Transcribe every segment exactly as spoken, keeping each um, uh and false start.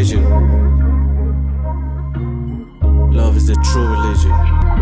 religion. Love is the true religion.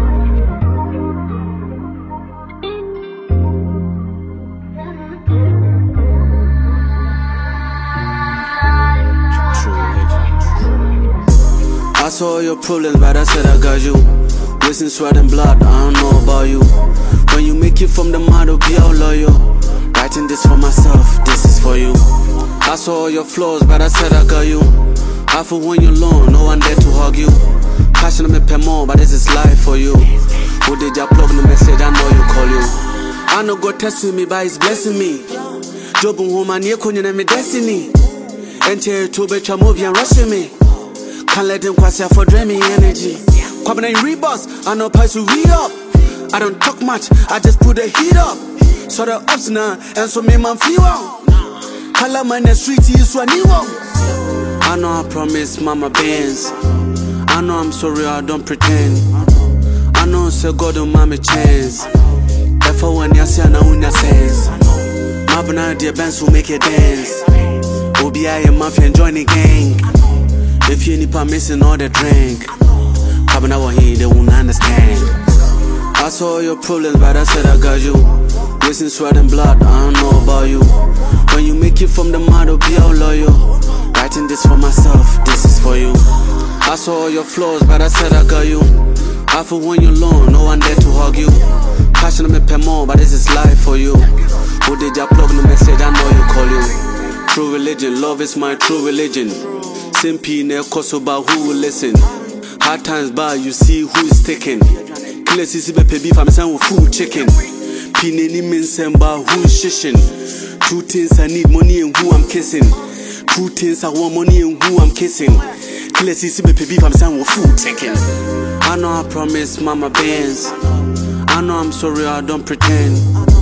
I saw your problems, but I said I got you. Wasting sweat and blood, I don't know about you. When you make it from the model, be all loyal. Writing this for myself, this is for you. I saw your flaws, but I said I got you. I feel when you're alone, no one there to hug you. Passion me pay more, but this is life for you. Who did ya plug the message? I know you call you. I know God testing me, but He's blessing me. Job and woman, you couldn't me destiny. Enter to bet your movie and rushing me. Can't let them cross here for draining energy. Coming in rebus, I know price to re up. I don't talk much, I just put the heat up. So the ups now, and so me man feel out. Color man the street is what you want. I know I promise mama bands. I know I'm sorry, I don't pretend. I know say God don't mind me chance. Therefore when you say I know in your sense. My banana dear bands will make you dance. O B I and mafia and join the gang. If you need missing all the drink, coming out here, they won't understand. I saw your problems, but I said I got you. Wasting sweat and blood, I don't know about you. When you make it from the model, be all loyal. Writing this for myself, this is for you. I saw your flaws, but I said I got you. I feel when you're alone, no one there to hug you. Passion me pay more, but this is life for you. Who did ya plug the message? I know you call you. True religion, love is my true religion. Simple ne koso ba who will listen. Hard times by you see who is taking. Killer sisi be beef I'm saying with food chicken. Pineni men semba who is shishing. Two things I need money and who I'm kissing. Two things I want money and who I'm kissing. Killer sisi be beef I'm saying with food chicken. I know I promise mama bands. I know I'm sorry I don't pretend.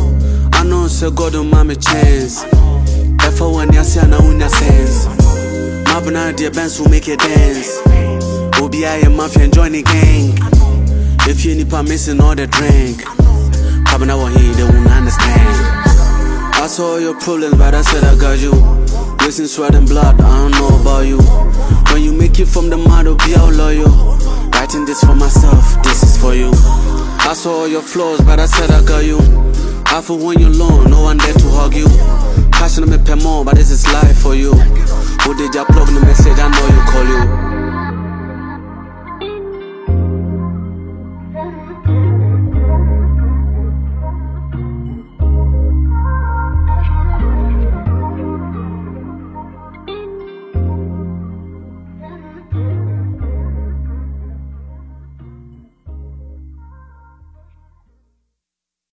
I know say God don't mind me chance. Therefore when you say I know in your sense. My banana dear bands will make you dance. O B I and mafia and join the gang. If you need missing all the drink, coming out here, they won't understand. I saw your problems, but I said I got you. Wasting sweat and blood, I don't know about you. When you make it from the model, be all loyal. Writing this for myself, this is for you. I saw your flaws, but I said I got you. I feel when you're alone, no one there to hug you. Passion me pay more, but this is life for you. Who did ya plug the message? I know you call you.